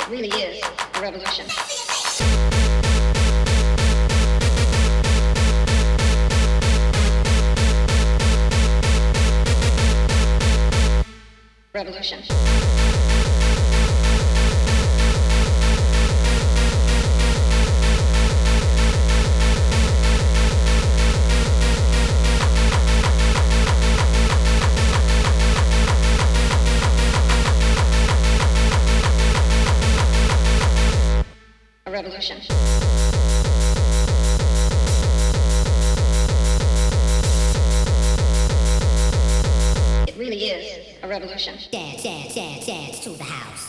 really is a revolution. Revolution. A revolution. It really is a revolution. Dance, dance, dance, dance to the house.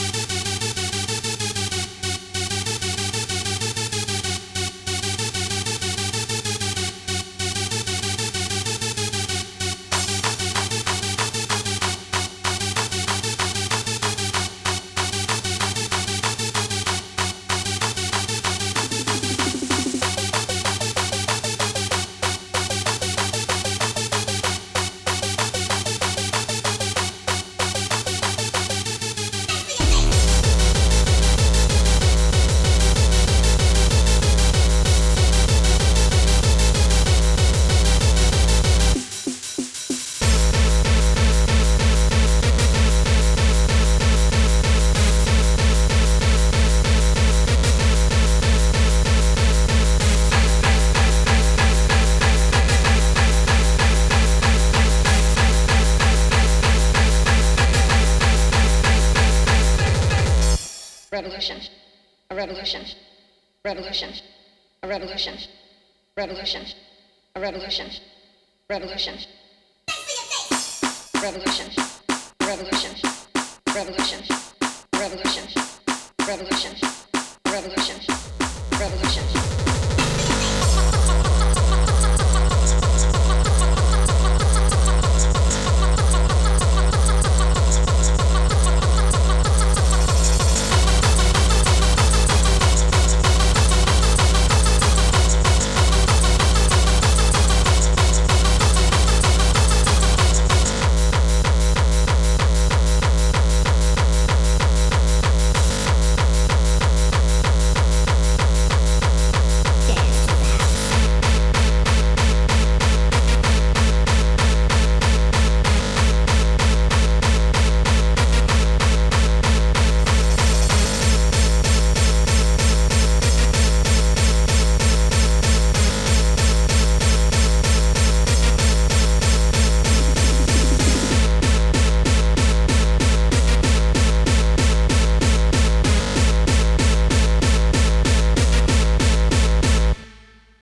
Revolution. A revolution. Revolution. A revolution. Revolution. A revolution. Revolution. Revolution. Revolution. Revolution. Revolution. Revolution. Revolution. Revolution.